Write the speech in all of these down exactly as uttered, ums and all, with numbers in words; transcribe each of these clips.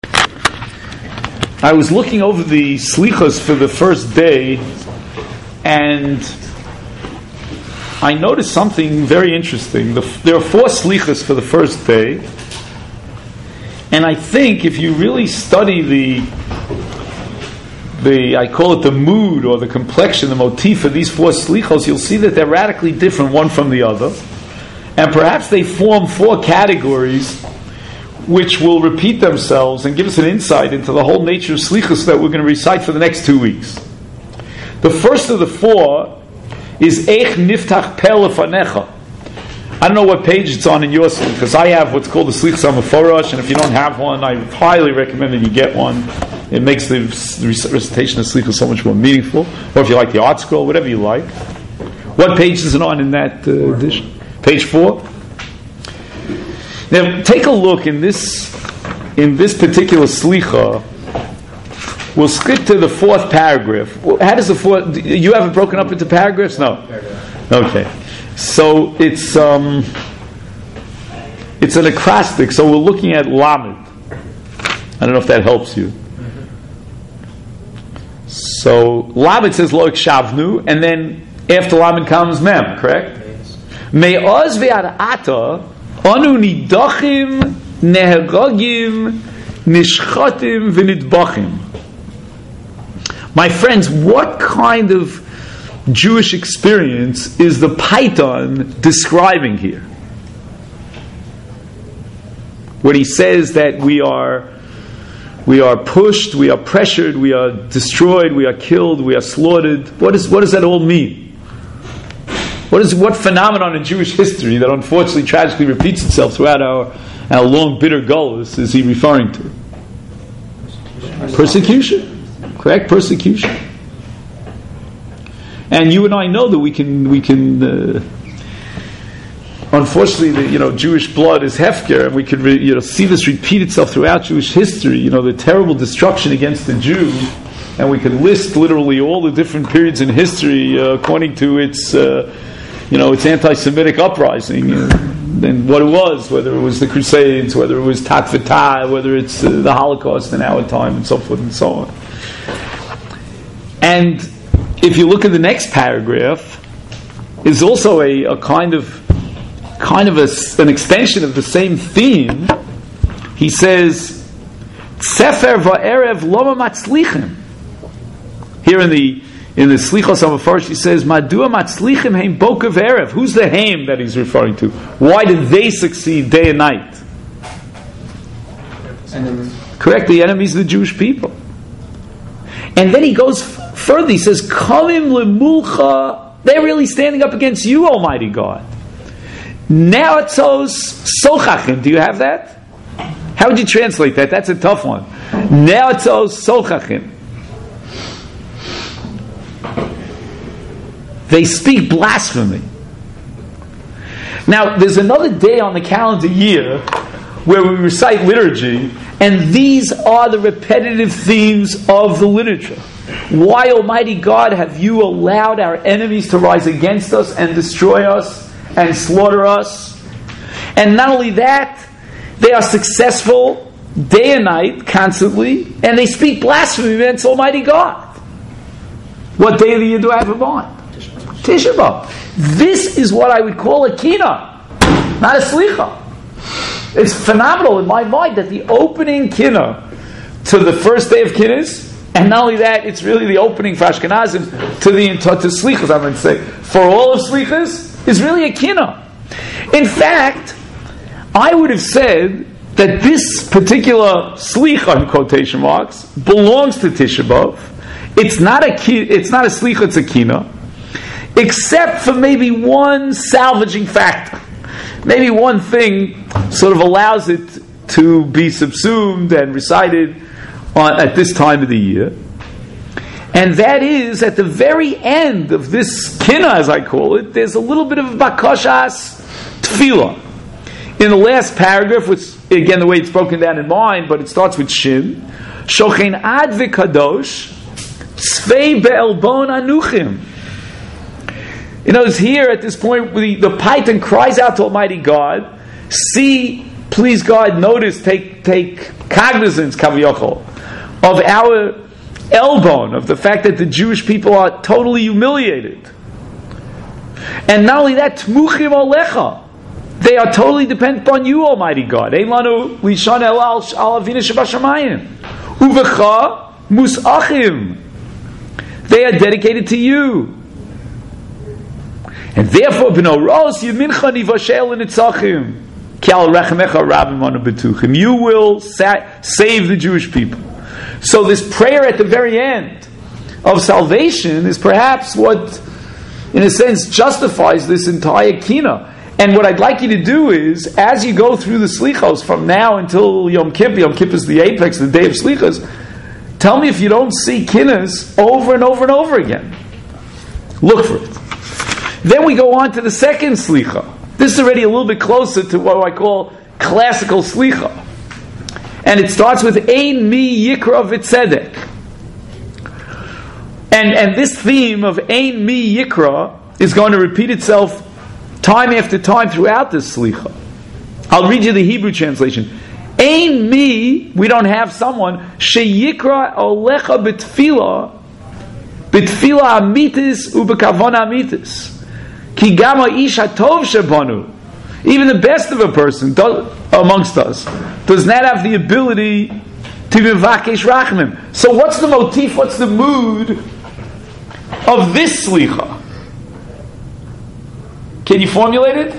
I was looking over the slichos for the first day, and I noticed something very interesting. The, there are four slichos for the first day, and I think if you really study the, the I call it the mood or the complexion, the motif of these four slichos, you'll see that they're radically different one from the other, and perhaps they form four categories which will repeat themselves and give us an insight into the whole nature of slichus that we're going to recite for the next two weeks. The first of the four is Eich Niftach Pel Lefanecha. I don't know what page it's on in your slichus, because I have what's called the Slichus HaMeforosh, and if you don't have one, I highly recommend that you get one. It makes the recitation of slichus so much more meaningful. Or if you like the art scroll, whatever you like. What page is it on in that uh, edition? Page four? Now, take a look in this in this particular slicha. We'll skip to the fourth paragraph. How does the fourth? You have it broken up into paragraphs? No. Okay. So it's um, it's an acrostic. So we're looking at Lamed. I don't know if that helps you. So Lamed says Lo Ikshavnu, and then after Lamed comes Mem. Correct? Me'oz ve'arata. Anu nidachim, neheragim, nishchatim, v'nidbachim. My friends, what kind of Jewish experience is the Python describing here? When he says that we are, we are pushed, we are pressured, we are destroyed, we are killed, we are slaughtered. What is, what does that all mean? What is what phenomenon in Jewish history that unfortunately tragically repeats itself throughout our, our long bitter gullus is he referring to? Persecution. Persecution. Correct? Persecution. And you and I know that we can we can uh, unfortunately the, you know Jewish blood is hefker, and we can re, you know see this repeat itself throughout Jewish history. You know the terrible destruction against the Jew. And we can list literally all the different periods in history uh, according to its uh, you know, it's anti-Semitic uprising, uh, and what it was, whether it was the Crusades, whether it was Tat V'Tai, whether it's uh, the Holocaust in our time, and so forth and so on. And if you look at the next paragraph, is also a, a kind of kind of a, an extension of the same theme. He says, Sefer va'erev loma matzlichem. Here in the In the Slichos HaMeforosh, he says, Madua matzlichim heim boker v'erev. Who's the heim that he's referring to? Why did they succeed day and night? Enemies. Correct, the enemies of the Jewish people. And then he goes f- further, he says, Kamim lemulcha, they're really standing up against you, Almighty God. Ne'atzos sochachim, do you have that? How would you translate that? That's a tough one. Ne'atzos sochachim. They speak blasphemy. Now, there's another day on the calendar year where we recite liturgy, and these are the repetitive themes of the literature. Why, Almighty God, have you allowed our enemies to rise against us and destroy us and slaughter us? And not only that, they are successful day and night, constantly, and they speak blasphemy against Almighty God. What day of the year do I have in mind? Tisha B'Av. This is what I would call a kina, not a slicha. It's phenomenal in my mind that the opening kina to the first day of kinnas, and not only that, it's really the opening for Ashkenazim to the to slichas. I'm going to say for all of slichas is really a kina. In fact, I would have said that this particular slicha in quotation marks belongs to Tisha B'Av. It's not a ki, it's not a slicha, it's a kina. Except for maybe one salvaging factor. Maybe one thing sort of allows it to be subsumed and recited on, at this time of the year. And that is, at the very end of this kina, as I call it, there's a little bit of bakashas tefillah. In the last paragraph, which, again, the way it's broken down in mine, but it starts with shin, shochen ad v'kadosh, tzvei be'elbon anuchim. You know, it's here at this point, the, the Python cries out to Almighty God, see please God, notice, take take cognizance, Kaviyachol, of our elbow, of the fact that the Jewish people are totally humiliated. And not only that, Tmuchim Alecha, they are totally dependent upon you, Almighty God. Ein lanu lishon el al avinu shebashamayim. Uvecha musachim. They are dedicated to you. And therefore, b'noros yimincha nivashel l'nitzachim. Ki al rechamecha rabim anu betuchim. You will sa- save the Jewish people. So this prayer at the very end of salvation is perhaps what, in a sense, justifies this entire kina. And what I'd like you to do is, as you go through the slichos from now until Yom Kippur, Yom Kippur is the apex, the day of slichos, tell me if you don't see kinas over and over and over again. Look for it. Then we go on to the second slicha. This is already a little bit closer to what I call classical slicha. And it starts with Ein mi yikra v'tzedek. And, and this theme of Ein mi yikra is going to repeat itself time after time throughout this slicha. I'll read you the Hebrew translation. Ein mi, we don't have someone, sheyikra olecha betfila, betfila amitis ubekavona amitis. Ki gama ish hatov shebanu. Even the best of a person does, amongst us does not have the ability to mevakesh rachmim. So what's the motif, what's the mood of this slicha? Can you formulate it?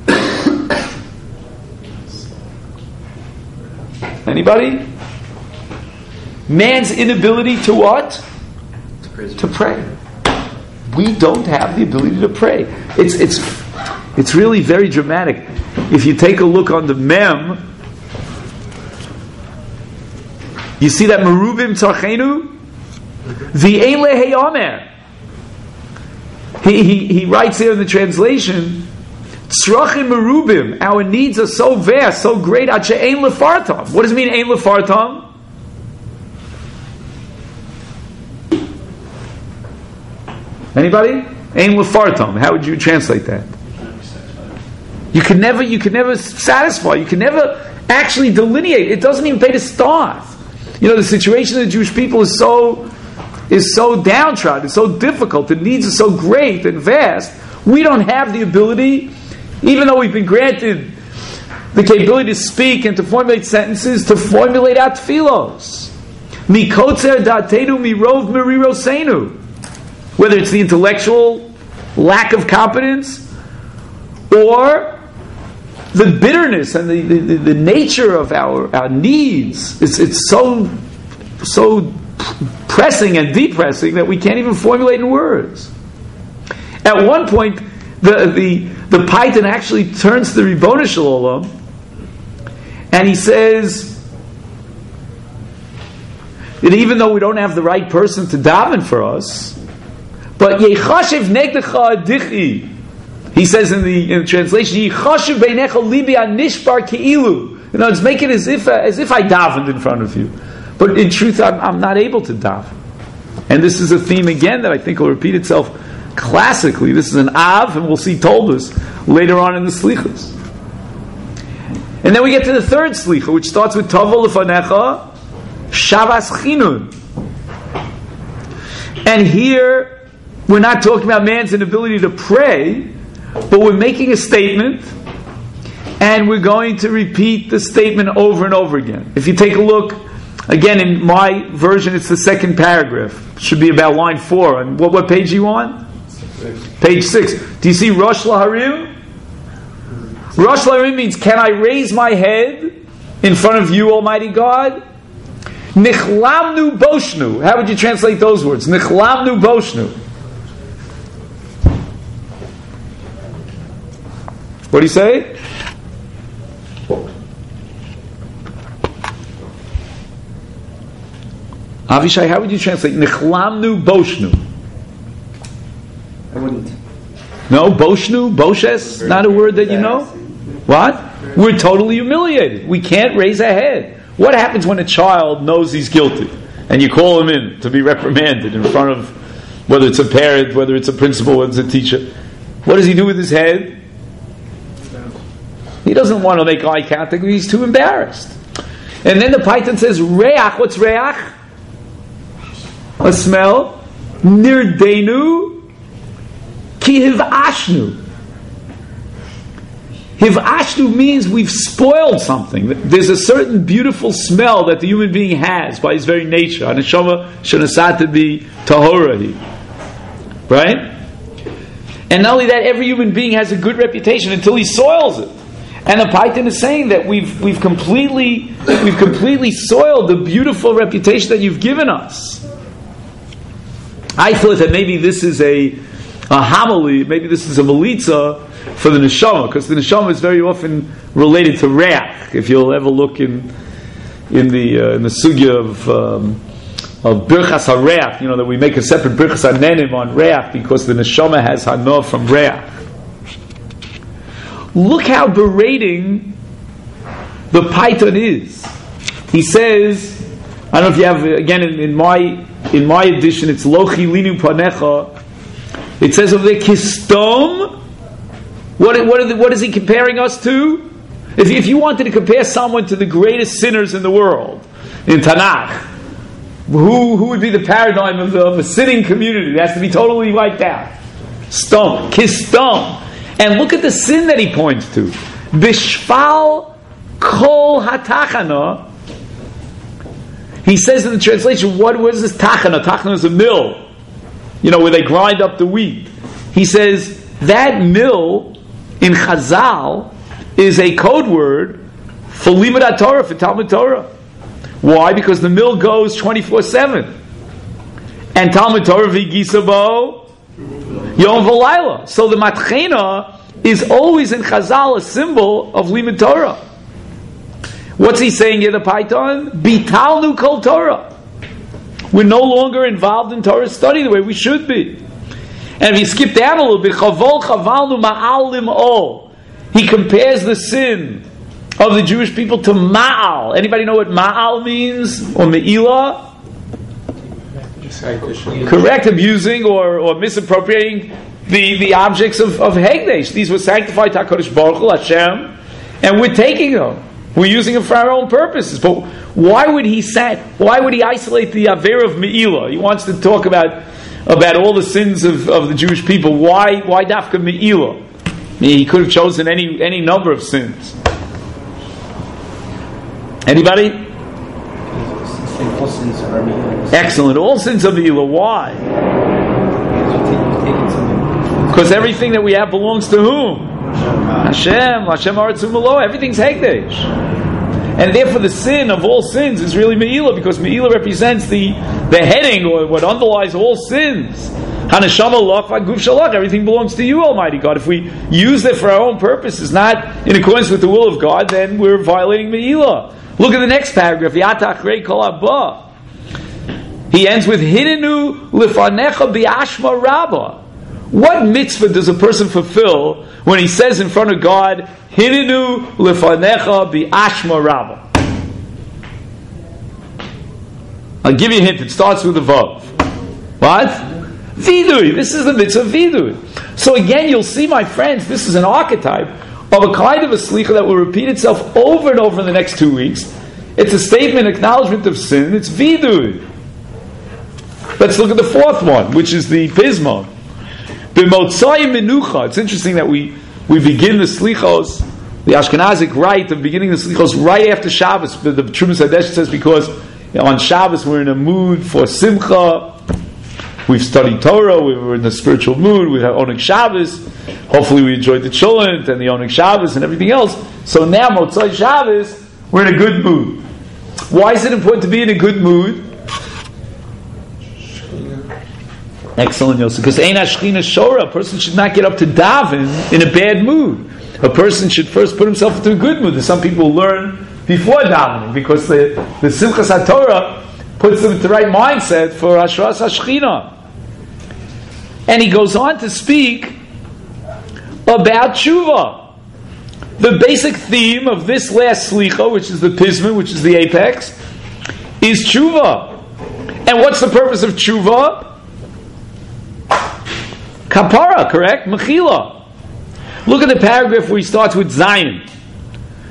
Anybody? Man's inability to what? To, to pray. We don't have the ability to pray. It's it's it's really very dramatic. If you take a look on the mem, you see that merubim tzarchenu, the ein lehei omer. He, he, he writes here in the translation, Tzrachim merubim, our needs are so vast, so great, ad she'ein lefartam. What does it mean, ein lefartam? Anybody? Ein lefartam. How would you translate that? You can never, you can never satisfy, you can never actually delineate. It doesn't even pay to start. You know, the situation of the Jewish people is so is so downtrodden, it's so difficult, the needs are so great and vast, we don't have the ability, even though we've been granted the capability to speak and to formulate sentences, to formulate out tefillos. Mikotzer da'atenu mirov merirosenu. Whether it's the intellectual lack of competence, or the bitterness and the, the, the nature of our, our needs, it's, it's so so pressing and depressing that we can't even formulate in words. At one point, the the the Paitan actually turns to the Ribbono Shel Olam, and he says that even though we don't have the right person to daven for us, but yechashiv negdecha adichi, he says in the, in the translation, yechashiv beinecha libi anishbar keilu. You know, it's make it as if as if I davened in front of you. But in truth, I'm, I'm not able to daven. And this is a theme again that I think will repeat itself classically. This is an Av, and we'll see Toldos later on in the Slichas. And then we get to the third Slicha, which starts with Tavo Lefanecha, Shavas Chinun. And here, we're not talking about man's inability to pray, but we're making a statement, and we're going to repeat the statement over and over again. If you take a look, again, in my version, it's the second paragraph. It should be about line four. And what, what page are you on? Six. Page six. Do you see Rosh Laharim? Rosh Laharim means, can I raise my head in front of you, Almighty God? Nichlamnu Boshnu. How would you translate those words? Nichlamnu Boshnu. What do you say? Avishai, how would you translate Nichlamnu Boshnu? I wouldn't. No, Boshnu, Boshes, not a word that you know? What? We're totally humiliated. We can't raise our head. What happens when a child knows he's guilty and you call him in to be reprimanded in front of, whether it's a parent, whether it's a principal, whether it's a teacher? What does he do with his head? He doesn't want to make eye contact. He's too embarrassed. And then the Paitan says, reach. What's reach? A smell. Nirdenu ki hivashnu. Hivashnu means we've spoiled something. There's a certain beautiful smell that the human being has by his very nature. Haneshama shenasata bi tahorah. Right? And not only that, every human being has a good reputation until he soils it. And the Paitan is saying that we've we've completely we've completely soiled the beautiful reputation that you've given us. I thought that maybe this is a a homily, maybe this is a melitza for the neshama, because the neshama is very often related to reach. If you'll ever look in in the uh, in the sugya of um, of birchas hareach, you know that we make a separate birchas hanenim on reach because the neshama has hana from reach. Look how berating the Paitan is. He says, I don't know if you have, again in, in my in my edition, it's Lochi Linu Panecha. It says over there, Kistom. What what, are the, what is he comparing us to? If, if you wanted to compare someone to the greatest sinners in the world, in Tanakh, who who would be the paradigm of, the, of a sinning community? It has to be totally wiped out. Stom, Kistom. And look at the sin that he points to. Bishfal kol hatachana. He says in the translation, what, what is this tachana? Tachana is a mill, you know, where they grind up the wheat. He says that mill in Chazal is a code word for Limud Torah, for Talmud Torah. Why? Because the mill goes twenty-four seven. And Talmud Torah v'gisabo Yom V'Laila. So the matchena is always in Chazal a symbol of Limud Torah. What's he saying here, the Paitan? Bitalnu kol Torah. We're no longer involved in Torah study the way we should be. And if you skip down a little bit, Chavol chavalnu ma'alim ol. He compares the sin of the Jewish people to ma'al. Anybody know what ma'al means? Or me'ilah? Correct, abusing or, or misappropriating the, the objects of, of Hegdesh. These were sanctified to HaKadosh Baruch Hu, Hashem, and we're taking them. We're using them for our own purposes. But why would he say, why would he isolate the Aver of Me'ilah? He wants to talk about, about all the sins of, of the Jewish people. Why why Dafka Me'ilah? I mean, he could have chosen any any number of sins. Anybody? All sins are Me'ilah. Excellent. All sins are Me'ilah. Why? Because everything that we have belongs to whom? Hashem. Hashem Aretzu Malo. Everything's Hekdesh. And therefore the sin of all sins is really Me'ilah, because Me'ilah represents the, the heading, or what underlies all sins. Haneshama Lach V'Guf Shalach. Everything belongs to you, Almighty God. If we use it for our own purposes, not in accordance with the will of God, then we're violating Me'ilah. Look at the next paragraph. Yatach Rei Kol Abba. He ends with Hidenu Lifanecha Bi'ashma Rabbah. What mitzvah does a person fulfill when he says in front of God, Hidenu Lifanecha Bi'ashma Rabbah? I'll give you a hint. It starts with a vav. What? Vidui. This is the mitzvah of Vidui. So again, you'll see, my friends, this is an archetype of a kind of a slicha that will repeat itself over and over in the next two weeks. It's a statement, acknowledgement of sin. It's Vidui. Let's look at the fourth one, which is the Pismon. B'motzai menucha. It's interesting that we, we begin the slichos, the Ashkenazic rite of beginning the slichos right after Shabbos. The, the Trumas Hadesh says because you know, on Shabbos we're in a mood for simcha. We've studied Torah. We were in the spiritual mood. We have Oneg Shabbos. Hopefully we enjoyed the Cholent and the Oneg Shabbos and everything else. So now Motzai Shabbos, we're in a good mood. Why is it important to be in a good mood? Excellent, Yosef. Because Ein Hashchina Shora, a person should not get up to daven in a bad mood. A person should first put himself into a good mood. Some people learn before davening because the, the Simchas HaTorah puts them into the right mindset for Hashras Hashchina. And he goes on to speak about tshuva. The basic theme of this last slicha, which is the pisman, which is the apex, is tshuva. And what's the purpose of tshuva? Kapara, correct? Mechila. Look at the paragraph where he starts with Zion.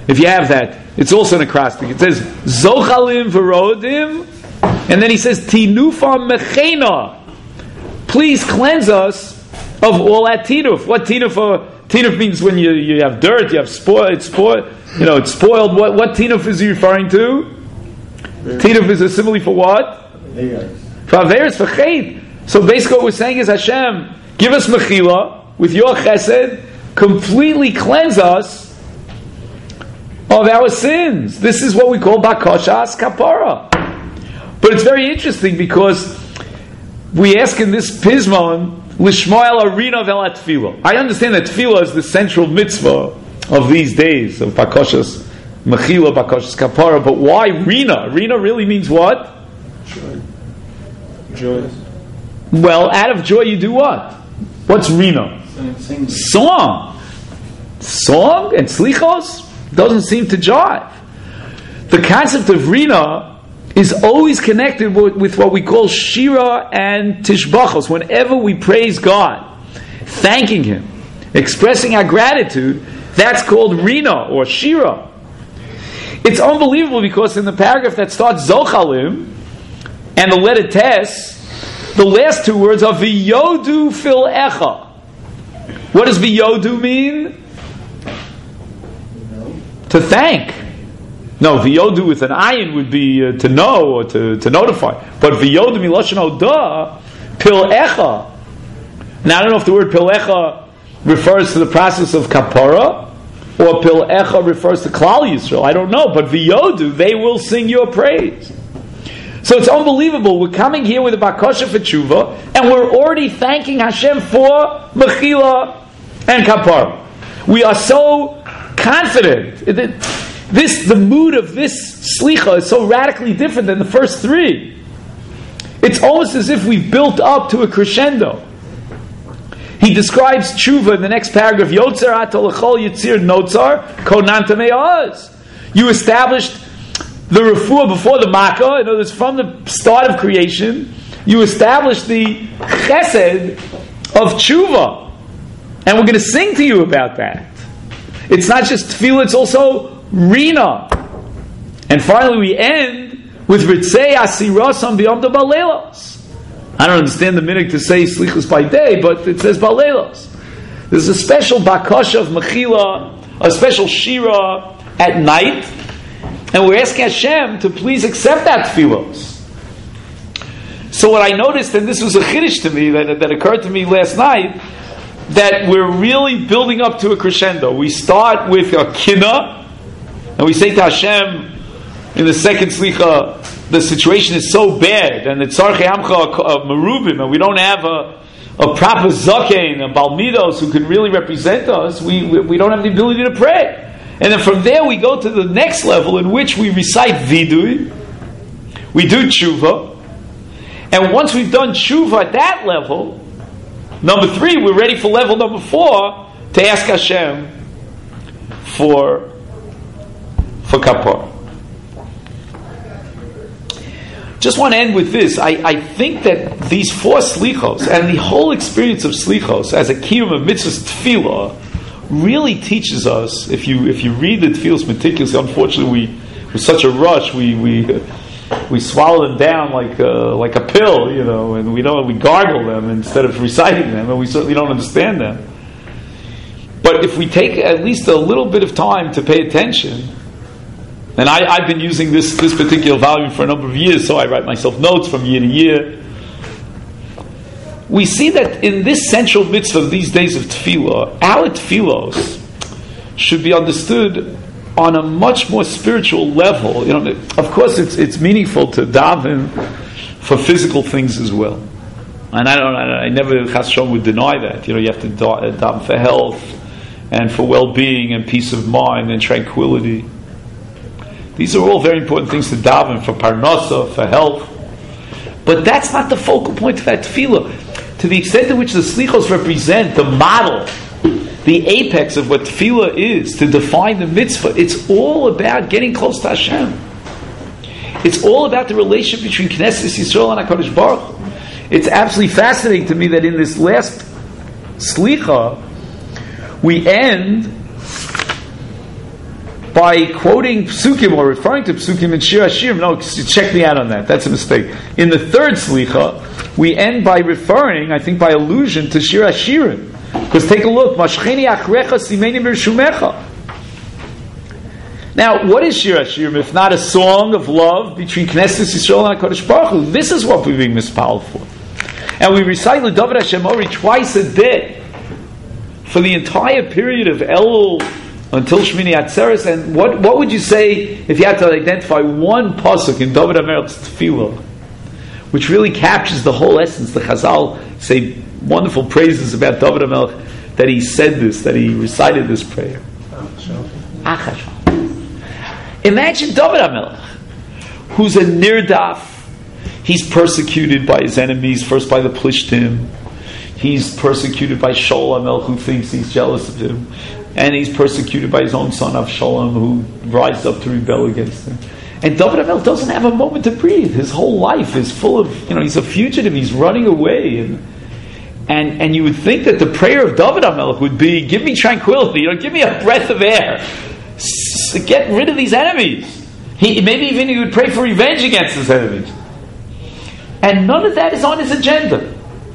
If you have that, it's also an acrostic. It says Zochalim Verodim, and then he says Tinufa Mechena. Please cleanse us of all that tinuf. What tinuf? Tinuf means when you, you have dirt, you have spoil. It's spoiled. You know, it's spoiled. What what tinuf is he referring to? Tinuf is a simile for what? For averis, for chet. So basically, what we're saying is, Hashem, give us mechila with your chesed, completely cleanse us of our sins. This is what we call bakashas kapara. But it's very interesting because we ask in this pismon lishmoel arina vel tefillah. I understand that tefillah is the central mitzvah of these days of bakashas mechila, bakashas kapara. But why rina? Rina really means what? Joy. Joy. Well, out of joy you do what? What's rina? Sing. Song. Song and slichos doesn't seem to jive. The concept of rina is always connected with, with what we call shira and tishbachos. Whenever we praise God, thanking Him, expressing our gratitude, that's called rina or shira. It's unbelievable because in the paragraph that starts Zochalim and the letter Tes, the last two words are V'yodu fil echa. What does V'yodu mean? No. To thank. No, V'yodu with an ayin would be uh, to know or to, to notify. But V'yodu miloshen odah pil echa. Now I don't know if the word pil echa refers to the process of kapara or pil echa refers to Klal Yisrael. I don't know. But V'yodu, they will sing your praise. So it's unbelievable. We're coming here with a bakasha for tshuva, and we're already thanking Hashem for mechila and kapara. We are so confident that this, the mood of this slicha is so radically different than the first three. It's almost as if we've built up to a crescendo. He describes tshuva in the next paragraph. Yotzer atolachol yitzir notzar konanta me'az. You established the refuah before the makkah. In other words, from the start of creation, you established the chesed of tshuva, and we're going to sing to you about that. It's not just tefillah; it's also rina. And finally, we end with ritzei asirasam b'yom balelos. I don't understand the minhag to say slichus by day, but it says balelos. There's a special bakasha of mechila, a special shira at night. And we're asking Hashem to please accept that tefillos. So what I noticed, and this was a chiddush to me, that, that occurred to me last night, that we're really building up to a crescendo. We start with a kinna, and we say to Hashem, in the second slicha, the situation is so bad, and it's tzarchei amcha merubim, and we don't have a, a proper zakein, a balmidos who can really represent us, we, we, we don't have the ability to pray. And then from there we go to the next level in which we recite vidui, we do tshuva, and once we've done tshuva at that level, number three, we're ready for level number four to ask Hashem for for kapara. Just want to end with this. I, I think that these four slichos and the whole experience of slichos as a kiyum of mitzvahs tefillah really teaches us, if you if you read the tefillos meticulously, unfortunately we with such a rush we we we swallow them down like a, like a pill, you know, and we don't we gargle them instead of reciting them, and we certainly don't understand them. But if we take at least a little bit of time to pay attention, and I, I've been using this this particular volume for a number of years, so I write myself notes from year to year. We see that in this central mitzvah of these days of tefillah, our tefillos should be understood on a much more spiritual level. You know, of course, it's it's meaningful to daven for physical things as well, and I don't. I never Chas Shalom would deny that. You know, you have to daven for health and for well-being and peace of mind and tranquility. These are all very important things to daven for parnasa, for health. But that's not the focal point of that tefillah. To the extent to which the slichos represent the model, the apex of what tefillah is, to define the mitzvah, it's all about getting close to Hashem. It's all about the relationship between Knesset Yisrael and HaKadosh Baruch Hu. It's absolutely fascinating to me that in this last slicha, we end by quoting psukim or referring to psukim in Shir Hashirim. No, check me out on that. That's a mistake. In the third slicha, we end by referring, I think by allusion, to Shir Hashirim. Because take a look, Mashcheni achrecha simeni b'rishumecha. Now, what is Shir Hashirim if not a song of love between Knesset Yisrael and HaKadosh Baruch Hu? This is what we're being mispaled for. And we recite L'David Hashem Ori twice a day for the entire period of Elul until Shmini Atzeres. And what, what would you say if you had to identify one pasuk in David HaMelech's Tefillah, which really captures the whole essence? The Chazal say wonderful praises about David HaMelech, that he said this, that he recited this prayer. Achashon. Imagine David HaMelech, who's a nirdaf. He's persecuted by his enemies, first by the Plishtim. He's persecuted by Shaul HaMelech, who thinks he's jealous of him. And he's persecuted by his own son Avshalom, who rises up to rebel against him. And David HaMelech doesn't have a moment to breathe. His whole life is full of, you know, he's a fugitive, he's running away. And and, and you would think that the prayer of David HaMelech would be, give me tranquility, you know, give me a breath of air. S- get rid of these enemies. He, maybe even he would pray for revenge against his enemies. And none of that is on his agenda.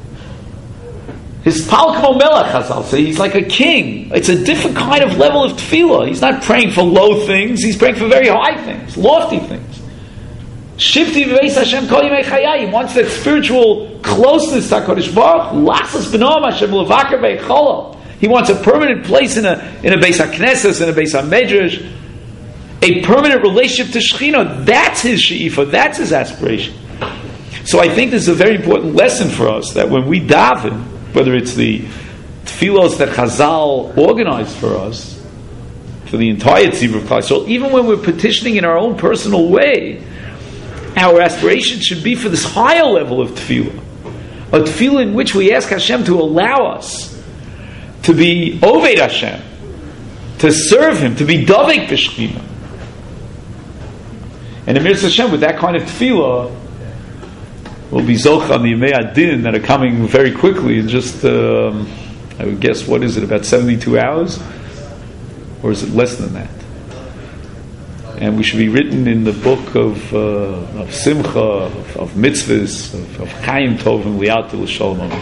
His Palkmo Melech, as I'll say, he's like a king. It's a different kind of level of tefillah. He's not praying for low things, he's praying for very high things, lofty things. Shifti v'veis Hashem kol yimei chayai. He wants that spiritual closeness to HaKadosh Baruch Hu. Lasas b'noam Hashem levaker b'echolol. He wants a permanent place in a in a Beis HaKnesses, in a Beis HaMedrash, a permanent relationship to Shechina. That's his she'ifa, that's his aspiration. So I think this is a very important lesson for us, that when we daven, whether it's the tefillos that Chazal organized for us, for the entire Tzibur of Klal Yisrael, even when we're petitioning in our own personal way, our aspiration should be for this higher level of tefillah, a tefillah in which we ask Hashem to allow us to be Oved Hashem, to serve Him, to be Davek B'Shechina. And Emir Hashem, with that kind of tefillah, we'll be Zoch on the Yemei Adin that are coming very quickly in just, um, I would guess, what is it, about seventy-two hours? Or is it less than that? And we should be written in the book of, uh, of Simcha, of, of mitzvahs, of, of Chaim Tov and Liat L'Shalom Amen.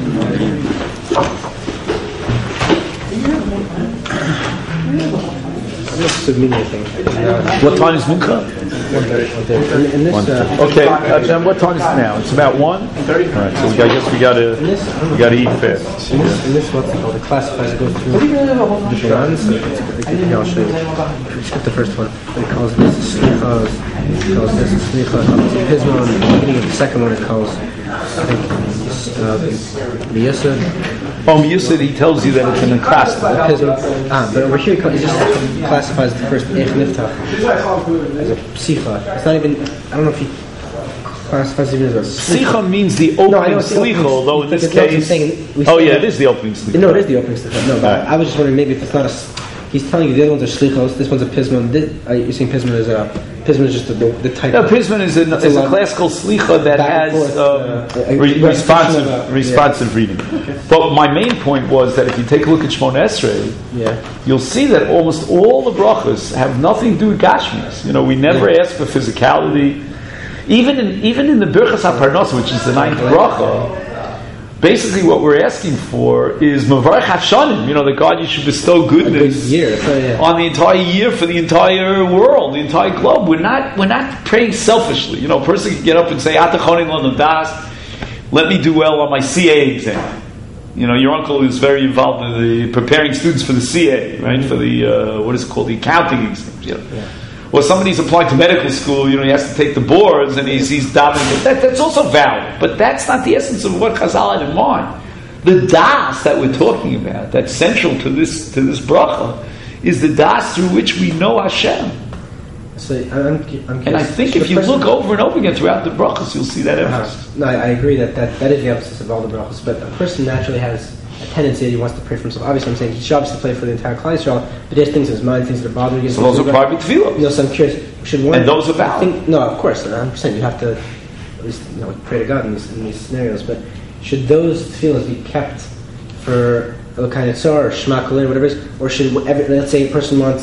What time is Mincha? In this, uh, okay, uh, then what time is it now? It's about one. All right, so we got, I guess we got to we got to eat fast. In this, in this, what's it called? The classifiers go through the Quran. So yeah, I'll show you. Skip the first one. It calls this slicha. It calls this slicha. Pismon. At the beginning of the second one, it calls, I think, uh, the Yisud. Oh, Yisud, he tells you that it's an acrostic. Ah, but over here he just classifies the first Eich Niftach as a psicha. It's not even, I don't know if he classifies it as a Psicha means the opening no, slicha, although in this it's case... saying, oh yeah, it is the opening slicha. No, it is the opening slicha. No, but I was just wondering maybe if it's not a... He's telling you the other ones are slichos, this one's a pismon. This, uh, you're saying pismon is a... Pismon is just the, the type no, of... Pismon is, a, is a, a classical slicha that has forth, um, uh, re- responsive, about, responsive yeah. reading. Okay. But my main point was that if you take a look at Shmona Esrei, yeah. you'll see that almost all the brachas have nothing to do with Gashmis. You know, we never yeah. ask for physicality. Even in even in the Birchas HaParnos, which is the ninth bracha, basically what we're asking for is Mavarech Hashanim, you know, that God, you should bestow goodness year, so, yeah. on the entire year for the entire world, the entire globe. We're not we're not praying selfishly. You know, a person can get up and say, Atachonin lo nadas, let me do well on my C A exam. You know, your uncle is very involved in the preparing students for the C A, right? For the, uh, what is it called, the accounting exams, you know. Yeah. Or somebody's applying to medical school, you know, he has to take the boards and he's, he's davening. That, that's also valid. But that's not the essence of what Chazal had in mind. The das that we're talking about, that's central to this to this bracha, is the das through which we know Hashem. So I'm, I'm and I think if you look over and over again throughout the brachas, you'll see that emphasis. Uh-huh. No, I, I agree that, that that is the emphasis of all the brachas. But a person naturally has a tendency that he wants to pray for himself. Obviously, I'm saying he should obviously pray for the entire Klal Yisrael, but there's things in his mind, things that are bothering him. So those are private tefillah. You know, so I'm curious. Should one? And those are valid. Think, no, of course. I'm saying you have to at least you know pray to God in these, in these scenarios. But should those tefillahs be kept for Elokai Netzar or Shema Kolin or whatever it is, or should every, let's say a person wants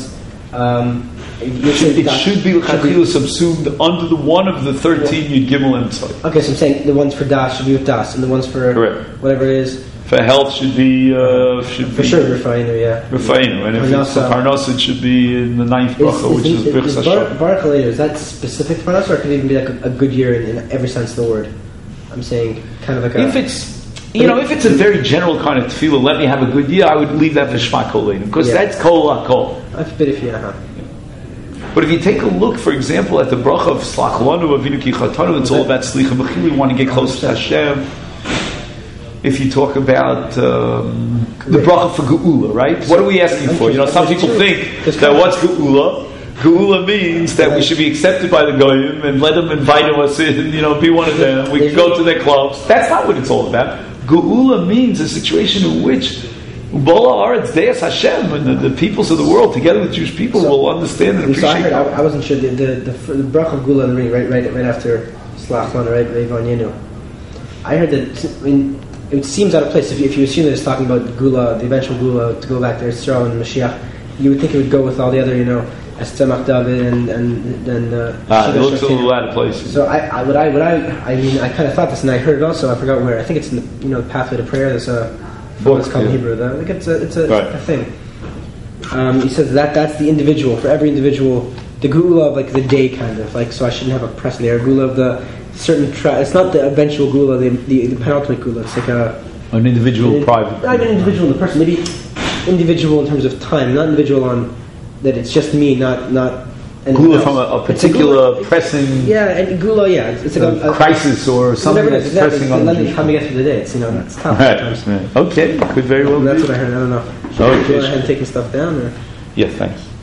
Um, It should be l'chadchila subsumed under the one of the thirteen Yud Gimel and Tzad. Okay, so I'm saying the ones for Das should be with Das, and the ones for Correct. whatever it is. For health should be uh, should For be sure, Rafa'inu, yeah. Rafa'inu, and if it's the Parnasa, it should be in the ninth bracha, which is Birchas Hashem. Baruch Aleinu, is that specific for us, or could it even be like a, a good year in, in every sense of the word? I'm saying kind of like a... If it's, you know, if it's a very general kind of tefillah, let me have a good year, I would leave that for Shema Kol Leinu, because Yeah. that's Kol HaKol. I forbid if you, uh-huh. But if you take a look, for example, at the bracha of Slach Lanu, Avinu Ki Chatanu, it's all about Slicha Mechila, you want to get close to Hashem. If you talk about um, the bracha for Geula, right? What are we asking for? You know, some people think that what's Geula? Geula means that we should be accepted by the Goyim and let them invite us in, you know, be one of them. We can go to their clubs. That's not what it's all about. Geula means a situation in which Bola Aretz Deus Hashem and the, the peoples of the world, together with Jewish people, So- will understand and So I appreciate heard, I, God. I wasn't sure, the, the, the, the bracha of Gula in the ring, right, right, right after Slach Lanu, right, Revan Yenu. I heard that, I mean, it seems out of place. If you, if you assume that it's talking about Gula, the eventual Gula, to go back to Yisrael and Mashiach, you would think it would go with all the other, you know, Estemach David and and and uh, Ah, it Shiva looks a Shoftim. little out of place. So I, I, what I, what I, I mean, I kind of thought this, and I heard it also. I forgot where. I think it's in the, you know, the Pathway to Prayer. There's a book. It's called yeah. in Hebrew. The, like it's a, it's a, Right. a thing. Um, he says that that's the individual for every individual. The gula of like the day kind of like. So I shouldn't have a precedent there. Gula of the certain. Tra- it's not the eventual gula, the, the the penultimate gula. It's like a An individual, an- private. Not even individual in the person. Maybe individual in terms of time, not individual on that. It's just me, not not. anyone Gula else. from a, a It's a particular gula- pressing Yeah, and gula. Yeah, it's, it's like a, a crisis or something whatever it that's is, exactly. pressing It's on the letting Jewish time to people. get through the day. It's, you know, it's tough Right, sometimes. right. Okay, could very well That's be. what I heard. I don't know. Okay. Go ahead and taking stuff down, or Yeah, thanks.